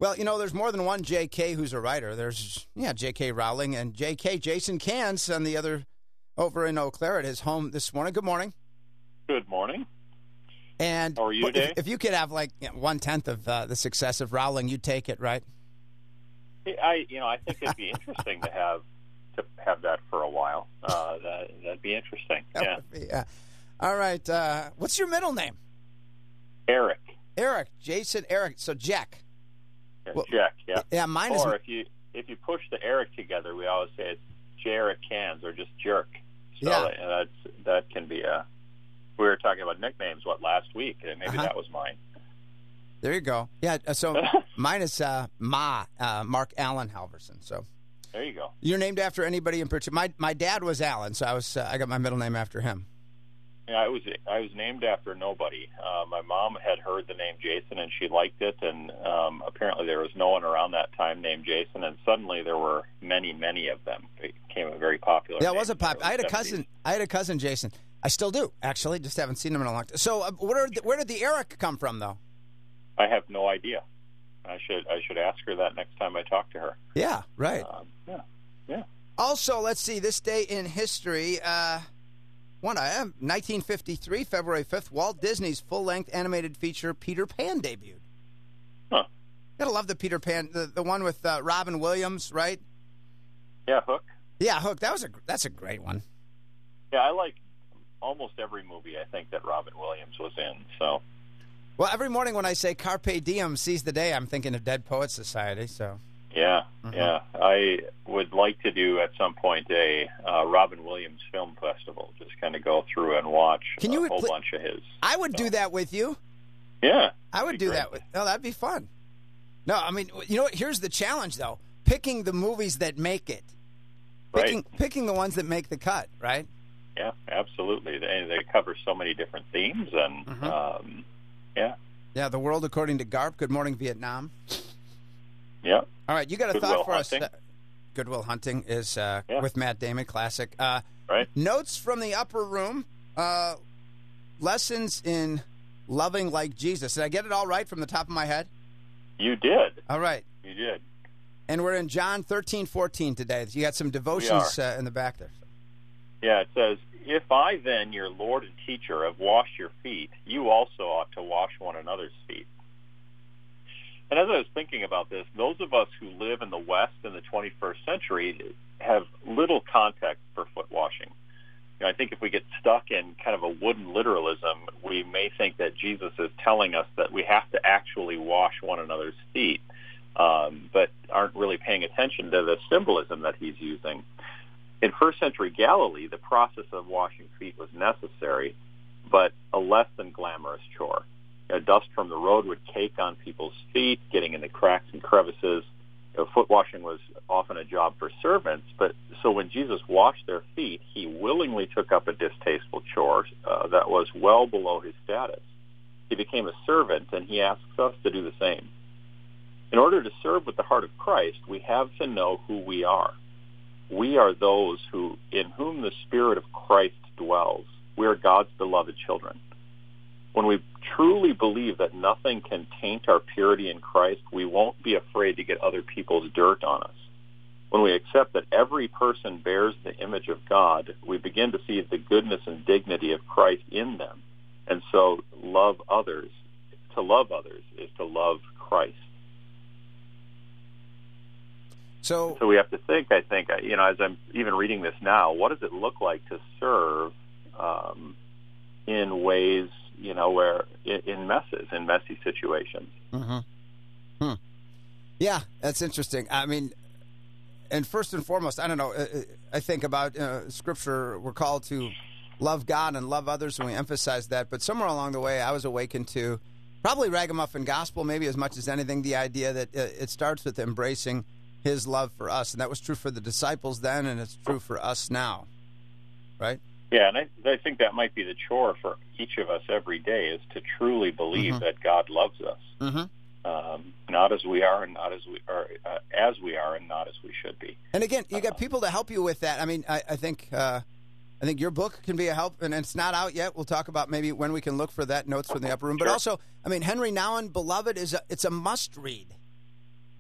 Well, there's more than one J.K. who's a writer. There's, J.K. Rowling and J.K. Jason Cans on the other over in Eau Claire at his home this morning. Good morning. Good morning. And how are you, Dave? If you could have 1/10 of the success of Rowling, you'd take it, right? I think it'd be interesting to have that for a while. That'd be interesting. Yeah. All right. What's your middle name? Eric. Eric. Jason. Eric. So Jack. Jack. Yeah. Yeah. Mine is. Or if you push the Eric together, we always say it's Jarek Cans or just Jerk. So that can be a. We were talking about nicknames last week, and maybe that was mine. There you go. Yeah. So mine is Mark Allen Halverson. So there you go. You're named after anybody in particular. My dad was Allen, so I got my middle name after him. Yeah, I was named after nobody. My mom had heard the name Jason, and she liked it, and apparently there was no one around that time named Jason, and suddenly there were many, many of them. It became a very popular name. Yeah, it was a popular. I had a cousin Jason. I still do, actually. Just haven't seen him in a long time. So where did the Eric come from, though? I have no idea. I should ask her that next time I talk to her. Yeah, right. Yeah. Also, let's see, this day in history, 1953, February 5th, Walt Disney's full-length animated feature Peter Pan debuted. Huh. Gotta love the Peter Pan, the one with Robin Williams, right? Yeah, Hook. Yeah, Hook. That's a great one. Yeah, I like almost every movie I think that Robin Williams was in. So. Well, every morning when I say Carpe Diem, seize the day, I'm thinking of Dead Poets Society. So. Yeah, yeah. I would like to do at some point a Robin Williams Film Festival. Just kind of go through and watch a whole bunch of his. I would do that with you. Yeah, I would do that. That'd be fun. No, I mean, here's the challenge though: picking the movies that make it. Picking the ones that make the cut, right? Yeah, absolutely. They cover so many different themes, and yeah. The World According to Garp. Good Morning, Vietnam. Yeah. All right, you got a thought for Hunting. us? Good Will Hunting is with Matt Damon, classic. Right. Notes from the Upper Room. Lessons in loving like Jesus. Did I get it all right from the top of my head? You did. All right. You did. And we're in John 13:14 today. You got some devotions in the back there. Yeah, it says, "If I then, your Lord and teacher, have washed your feet, you also ought to wash one another's feet." And as I was thinking about this, those of us who live in the West in the 21st century have little context for foot washing. I think if we get stuck in kind of a wooden literalism, we may think that Jesus is telling us that we have to actually wash one another's feet, but aren't really paying attention to the symbolism that he's using. In first century Galilee, the process of washing feet was necessary, but a less than glamorous chore. Dust from the road would cake on people's feet, getting into cracks and crevices. Foot washing was often a job for servants, so when Jesus washed their feet, he willingly took up a distasteful chore that was well below his status. He became a servant, and he asks us to do the same. In order to serve with the heart of Christ, we have to know who we are. We are those in whom the Spirit of Christ dwells. We are God's beloved children. When we truly believe that nothing can taint our purity in Christ, we won't be afraid to get other people's dirt on us. When we accept that every person bears the image of God, we begin to see the goodness and dignity of Christ in them. And so love others is to love Christ. So we have to think, I think, as I'm even reading this now, what does it look like to serve in ways, where in messy situations? Mm-hmm. Yeah, that's interesting. I mean, and first and foremost, I don't know, I think about Scripture, we're called to love God and love others, and we emphasize that. But somewhere along the way, I was awakened to probably Ragamuffin Gospel, maybe as much as anything, the idea that it starts with embracing his love for us. And that was true for the disciples then, and it's true for us now, right? Yeah, and I think that might be the chore for each of us every day, is to truly believe that God loves us, not as we are, and not as we are, as we are, and not as we should be. And again, you got people to help you with that. I mean, I think your book can be a help, and it's not out yet. We'll talk about maybe when we can look for that, Notes from the Upper Room. But also, I mean, Henry Nouwen, Beloved, it's a must read.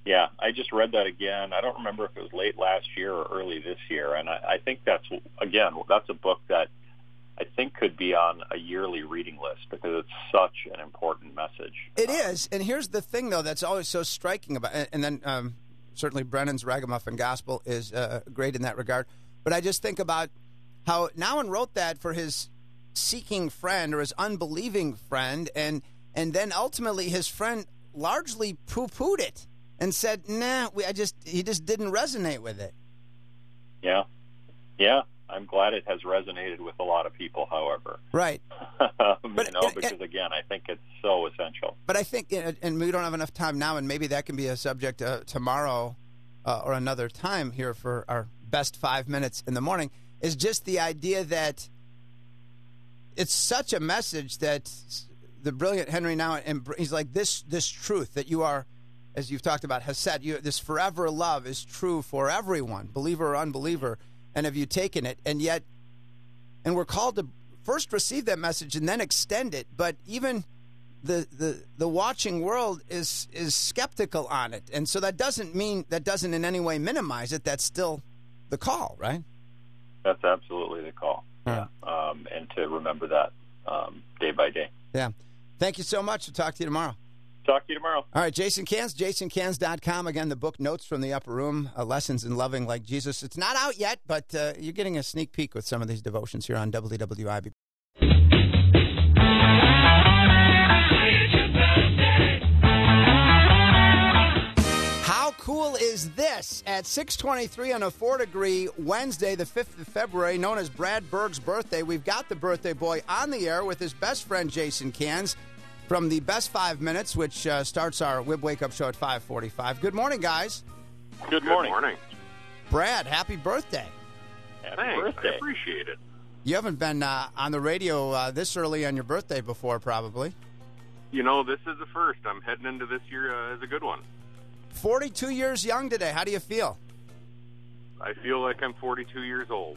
Yeah, I just read that again. I don't remember if it was late last year or early this year, and I think that's a book that I think could be on a yearly reading list because it's such an important message. It is, and here's the thing, though, that's always so striking about it. And then certainly Brennan's Ragamuffin Gospel is great in that regard. But I just think about how Nouwen wrote that for his seeking friend or his unbelieving friend, and then ultimately his friend largely poo-pooed it and said, nah, he just didn't resonate with it. Yeah. I'm glad it has resonated with a lot of people, however. Right. Because, again, I think it's so essential. But I think, and we don't have enough time now, and maybe that can be a subject tomorrow or another time here for our best 5 minutes in the morning, is just the idea that it's such a message that the brilliant Henry Nouwen, he's like, this truth that you are, as you've talked about, has said, this forever love is true for everyone, believer or unbeliever, and have you taken it? And we're called to first receive that message and then extend it, but even the watching world is skeptical on it, and so that doesn't in any way minimize it. That's still the call, right? That's absolutely the call. Yeah. And to remember that day by day. Yeah. Thank you so much. We'll talk to you tomorrow. Talk to you tomorrow. All right, Jason Cans, JasonCans.com. Again, the book Notes from the Upper Room, Lessons in Loving Like Jesus. It's not out yet, but you're getting a sneak peek with some of these devotions here on WWIB. How cool is this? At 6:23 on a 4-degree Wednesday, the 5th of February, known as Brad Berg's birthday, we've got the birthday boy on the air with his best friend, Jason Cans, from the Best 5 Minutes, which starts our WIB Wake Up Show at 5:45. Good morning, guys. Good morning. Brad, happy birthday. Happy birthday. I appreciate it. You haven't been on the radio this early on your birthday before, probably. This is the first. I'm heading into this year as a good one. 42 years young today. How do you feel? I feel like I'm 42 years old.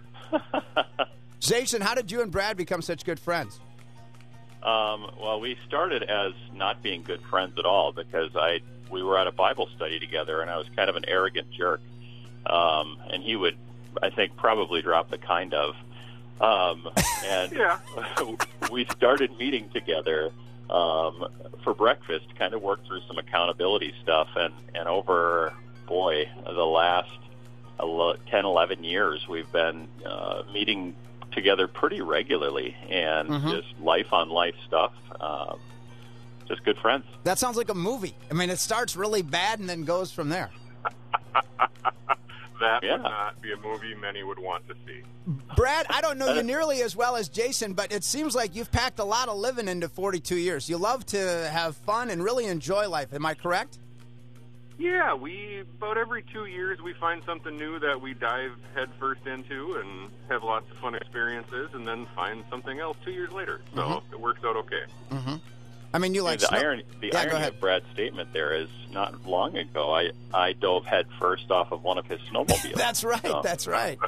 Jason, how did you and Brad become such good friends? Well, we started as not being good friends at all because we were at a Bible study together, and I was kind of an arrogant jerk. And he would, I think, probably drop the kind of. And yeah. We started meeting together for breakfast, kind of worked through some accountability stuff, and over, the last 10, 11 years, we've been meeting together pretty regularly, and just life-on-life stuff, just good friends. That sounds like a movie. I mean, it starts really bad and then goes from there. That would not be a movie many would want to see. Brad, I don't know you nearly as well as Jason, but it seems like you've packed a lot of living into 42 years. You love to have fun and really enjoy life. Am I correct? Yeah, about every 2 years we find something new that we dive headfirst into and have lots of fun experiences, and then find something else 2 years later. So it works out okay. Mm-hmm. I mean, you like the irony of Brad's statement there is not long ago I dove head first off of one of his snowmobiles. That's right. So. That's right.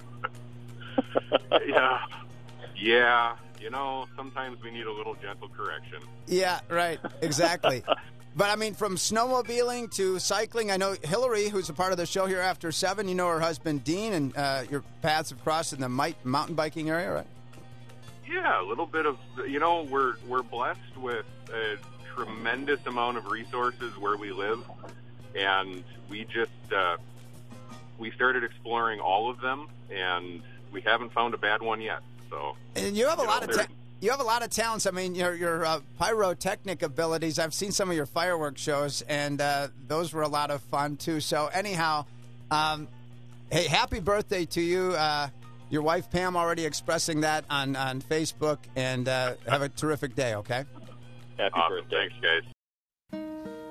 Yeah. Sometimes we need a little gentle correction. Yeah, right. Exactly. But, I mean, from snowmobiling to cycling, I know Hillary, who's a part of the show here after 7, you know her husband Dean, and your paths have crossed in the mountain biking area, right? Yeah, a little bit of, we're blessed with a tremendous amount of resources where we live, and we just, we started exploring all of them, and we haven't found a bad one yet. So, and you have a lot of you have a lot of talents. I mean, your pyrotechnic abilities. I've seen some of your fireworks shows, and those were a lot of fun too. So, anyhow, hey, happy birthday to you. Your wife Pam already expressing that on Facebook, and have a terrific day. Okay. Happy birthday, thanks, guys.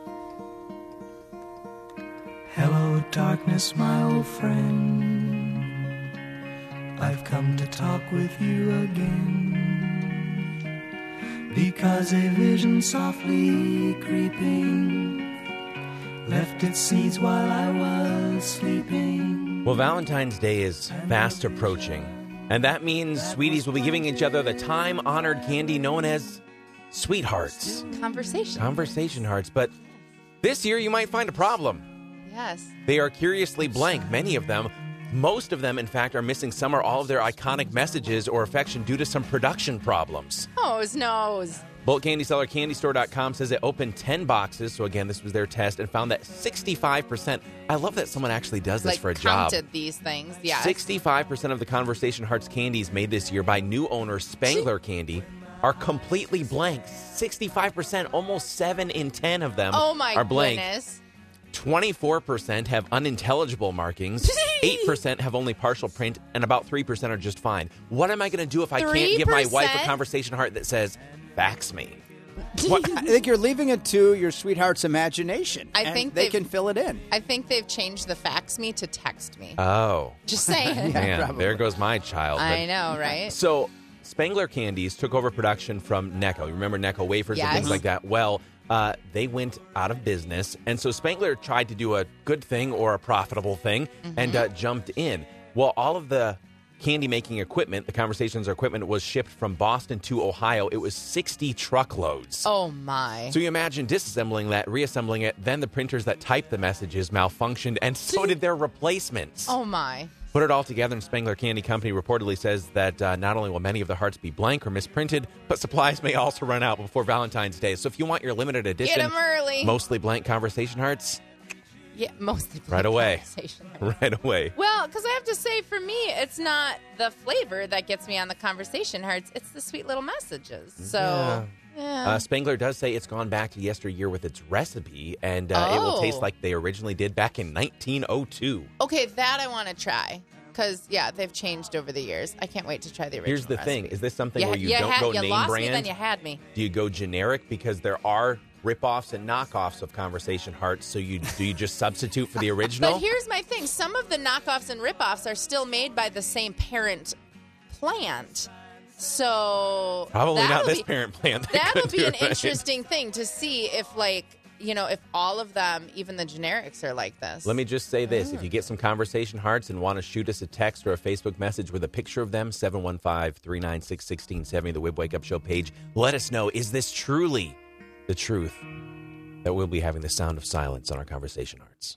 Hello, darkness, my old friend. I've come to talk with you again, because a vision softly creeping left its seeds while I was sleeping. Well, Valentine's Day is fast approaching, and that means sweeties will be giving each other the time-honored candy known as sweethearts. Conversation hearts. But This year, you might find a problem. Yes. They are curiously blank, many of them. Most of them, in fact, are missing some or all of their iconic messages or affection due to some production problems. Nose. Bulk Candy Seller CandyStore.com says it opened 10 boxes. So, again, this was their test and found that 65%. I love that someone actually does this for a job. Counted these things, yes. 65% of the Conversation Hearts candies made this year by new owner Spangler Candy are completely blank. 65%, almost 7 in 10 of them are blank. Goodness. 24% have unintelligible markings, 8% have only partial print, and about 3% are just fine. What am I going to do if I can't give my wife a Conversation Heart that says, fax me? I think you're leaving it to your sweetheart's imagination. I think they can fill it in. I think they've changed the fax me to text me. Oh. Just saying. Man, there goes my child. I know, right? So, Spangler Candies took over production from Necco. You remember Necco wafers and things like that? Well, they went out of business, and so Spangler tried to do a good thing or a profitable thing and jumped in. Well, all of the candy-making equipment, the Conversations equipment, was shipped from Boston to Ohio. It was 60 truckloads. Oh, my. So you imagine disassembling that, reassembling it, then the printers that typed the messages malfunctioned, and so did their replacements. Oh, my. Put it all together, and Spangler Candy Company reportedly says that not only will many of the hearts be blank or misprinted, but supplies may also run out before Valentine's Day. So if you want your limited edition, get them early. Mostly blank Conversation Hearts, yeah, mostly blank right away. Right away. Well, because I have to say, for me, it's not the flavor that gets me on the Conversation Hearts. It's the sweet little messages. So, yeah. Spangler does say it's gone back to yesteryear with its recipe, and it will taste like they originally did back in 1902. Okay, that I want to try. Because, they've changed over the years. I can't wait to try the original Here's the recipe. thing. Is this something where you don't go you name lost brand? Me, then you had me. Do you go generic? Because there are rip-offs and knockoffs of Conversation Hearts, so do you just substitute for the original? But here's my thing. Some of the knockoffs and rip-offs are still made by the same parent plant. So probably not this parent plant. That'll be an interesting thing to see if, if all of them, even the generics, are like this. Let me just say this. If you get some Conversation Hearts and want to shoot us a text or a Facebook message with a picture of them, 715-396-1670, the Wib Wake Up Show page, let us know, is this truly the truth that we'll be having the sound of silence on our Conversation Hearts?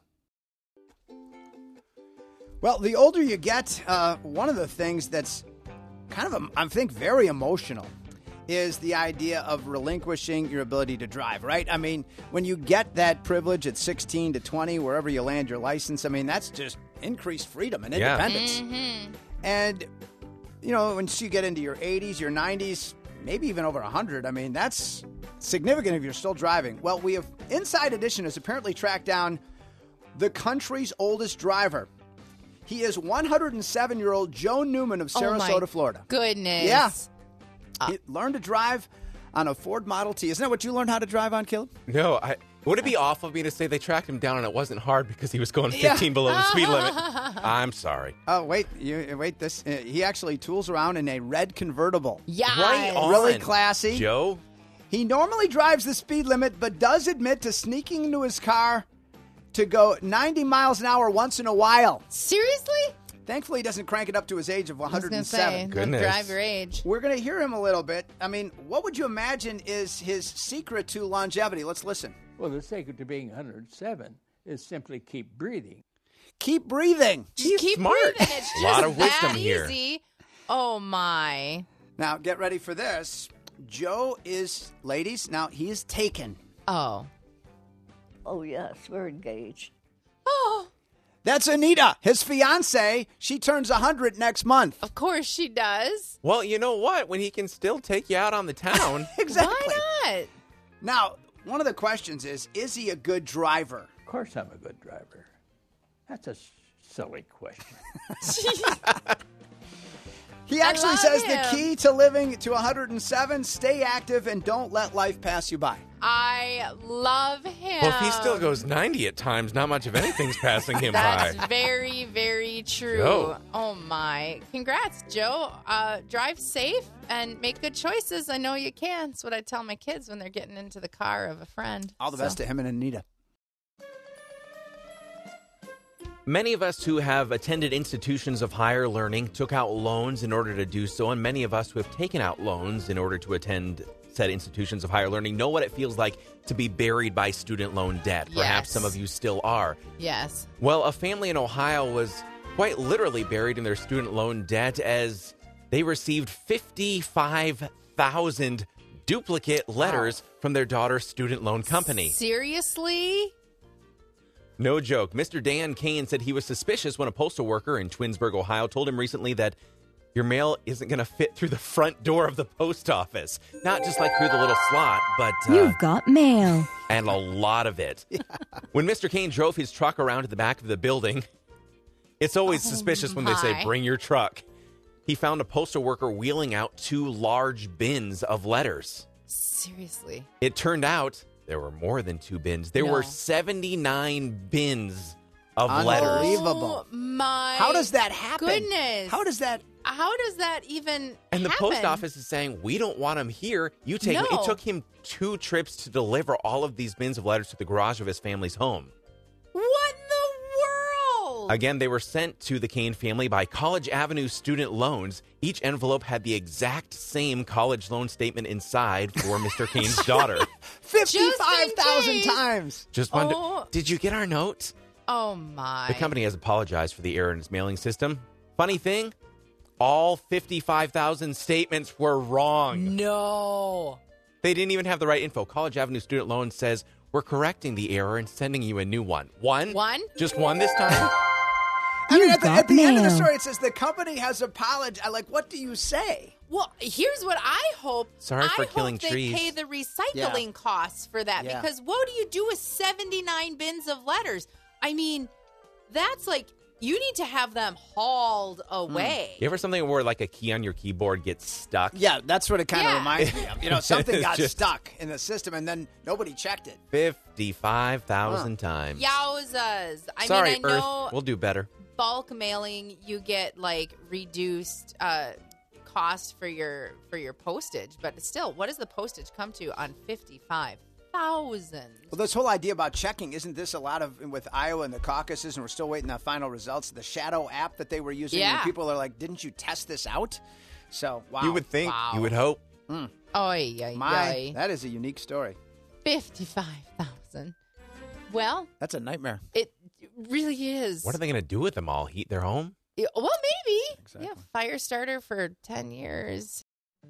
Well, the older you get, one of the things that's kind of, I think, very emotional is the idea of relinquishing your ability to drive, right? I mean, when you get that privilege at 16 to 20, wherever you land your license, I mean, that's just increased freedom and independence. Mm-hmm. And, once you get into your 80s, your 90s, maybe even over 100, I mean, that's significant if you're still driving. Well, we have Inside Edition has apparently tracked down the country's oldest driver. He is 107-year-old Joe Newman of Sarasota, Florida. Goodness. Yeah. He learned to drive on a Ford Model T. Isn't that what you learned how to drive on, Caleb? No, would it be awful of me to say they tracked him down and it wasn't hard because he was going 15 below the speed limit? I'm sorry. Oh, wait. This. He actually tools around in a red convertible. Yeah. Right on. Really classy. Joe? He normally drives the speed limit, but does admit to sneaking into his car to go 90 miles an hour once in a while. Seriously? Thankfully, he doesn't crank it up to his age of 107. I was gonna say, Goodness. Don't drive your age. We're going to hear him a little bit. I mean, what would you imagine is his secret to longevity? Let's listen. Well, the secret to being 107 is simply keep breathing. Keep breathing. Just keep smart. breathing. It's A just lot of that wisdom here. easy. Oh, my. Now, get ready for this. Joe is, ladies, now he is taken. Oh. Oh, yes, we're engaged. Oh, That's Anita, his fiance. She turns 100 next month. of course she does. Well, you know what? When he can still take you out on the town. Exactly. Why not? Now, one of the questions is he a good driver? Of course I'm a good driver. That's a silly question. He actually love says him. the key to living to 107, stay active and don't let life pass you by. I love him. Well, if he still goes 90 at times, not much of anything's passing him That's by. very, very true. Joe. Oh, my. Congrats, Joe. Drive safe and make good choices. I know you can. That's what I tell my kids when they're getting into the car of a friend. All the best to him and Anita. Many of us who have attended institutions of higher learning took out loans in order to do so, and many of us who have taken out loans in order to attend said institutions of higher learning know what it feels like to be buried by student loan debt. Perhaps some of you still are. Yes. Well, a family in Ohio was quite literally buried in their student loan debt as they received 55,000 duplicate letters from their daughter's student loan company. Seriously? No joke. Mr. Dan Kane said he was suspicious when a postal worker in Twinsburg, Ohio, told him recently that your mail isn't going to fit through the front door of the post office. Not just like through the little slot, but... You've got mail. And a lot of it. When Mr. Kane drove his truck around to the back of the building, it's always suspicious when they say, bring your truck. He found a postal worker wheeling out 2 large bins of letters. Seriously? It turned out there were more than 2 bins. There were 79 bins of letters. Unbelievable. Oh, my How does that happen? goodness. How does that even And the happen? post office is saying, we don't want them here. You take them. No. It took him 2 trips to deliver all of these bins of letters to the garage of his family's home. What in the world? Again, they were sent to the Kane family by College Avenue Student Loans. Each envelope had the exact same college loan statement inside for Mr. Kane's daughter. 55,000 times. Just wondered, did you get our note? Oh, my. The company has apologized for the error in its mailing system. Funny thing, all 55,000 statements were wrong. No. They didn't even have the right info. College Avenue Student Loans says, we're correcting the error and sending you a new one. One? Just one this time? I mean, at the end of the story, it says the company has apologized. Like, what do you say? Well, here's what I hope. Sorry for killing they trees. pay the recycling costs for that Yeah. because what do you do with 79 bins of letters? I mean, that's like, you need to have them hauled away. You ever something where like a key on your keyboard gets stuck? Yeah, that's what it kind of reminds me of. You know, something It's got just- stuck in the system, and then nobody checked it. 55,000 times. Yowzas. I Sorry, mean, I know Earth. We'll do better. bulk mailing, you get like reduced cost for your postage, but still, what does the postage come to on 55,000? Well, this whole idea about checking, isn't this a lot of, with Iowa and the caucuses, and we're still waiting on final results, the Shadow app that they were using, Yeah. and people are like, didn't you test this out? So, wow. You would think. Wow. You would hope. That is a unique story. 55,000. Well, That's a nightmare. it really is. What are they going to do with them all? Heat their home? Yeah, well, maybe. Exactly. Yeah, fire starter for 10 years.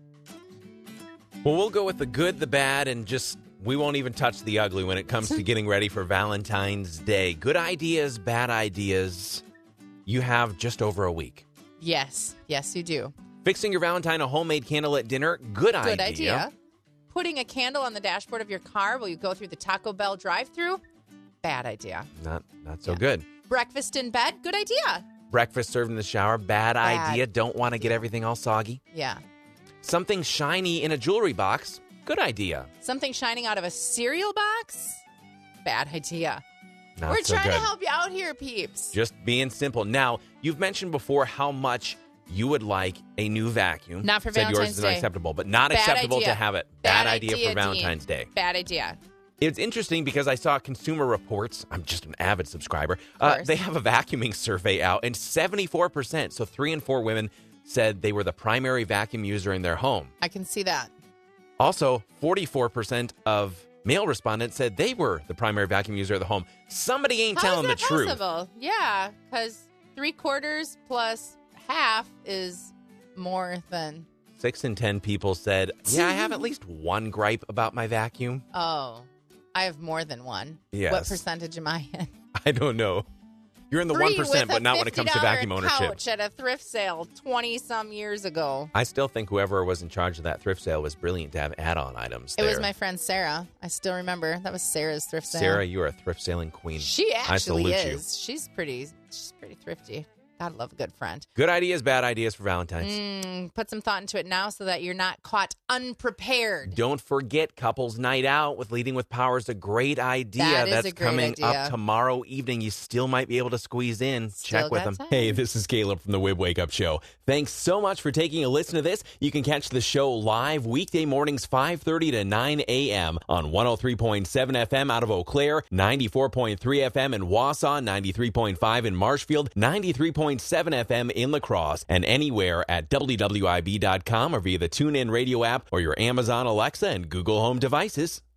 Well, we'll go with the good, the bad, and just we won't even touch the ugly when it comes to getting ready for Valentine's Day. Good ideas, bad ideas. You have just over a week. Yes, you do. Fixing your Valentine a homemade candle at dinner, good idea. Good idea. Putting a candle on the dashboard of your car while you go through the Taco Bell drive-thru, bad idea. Not so good. Breakfast in bed, good idea. Breakfast served in the shower, bad idea. Don't want to get everything all soggy. Yeah. Something shiny in a jewelry box, good idea. Something shining out of a cereal box, bad idea. Not We're so trying good. to help you out here, peeps. Just being simple. Now, you've mentioned before how much you would like a new vacuum. Not for Said yours Valentine's is Day. unacceptable, but not Bad acceptable idea. to have it. Bad idea for Dean. Valentine's Day. Bad idea. It's interesting because I saw Consumer Reports. I'm just an avid subscriber. Of course. They have a vacuuming survey out, and 74%, so 3 in 4 women, said they were the primary vacuum user in their home. I can see that. Also, 44% of male respondents said they were the primary vacuum user of the home. Somebody ain't How telling is that the truth. possible? Yeah, because 3/4 plus half is more than. 6 in 10 people said, yeah, I have at least one gripe about my vacuum. Oh, I have more than one. Yes. What percentage am I in? I don't know. You're in the 1%, but not when it comes to vacuum ownership. Couch at a thrift sale 20-some years ago. I still think whoever was in charge of that thrift sale was brilliant to have add-on items It there. was my friend Sarah. I still remember. That was Sarah's thrift sale. Sarah, you are a thrift sailing queen. She I actually salute is. She's pretty thrifty. Gotta love a good friend. Good ideas, bad ideas for Valentine's. Put some thought into it now so that you're not caught unprepared. Don't forget Couples Night Out with Leading with Power is a great idea. That is That's a great coming idea. up tomorrow evening. You still might be able to squeeze in. Still Check with got them. time. Hey, this is Caleb from the Wib Wake Up Show. Thanks so much for taking a listen to this. You can catch the show live weekday mornings 5:30 to 9 a.m. on 103.7 FM out of Eau Claire, 94.3 FM in Wausau, 93.5 in Marshfield, 93.7 FM in La Crosse, and anywhere at WWIB.com or via the TuneIn Radio app or your Amazon Alexa and Google Home devices.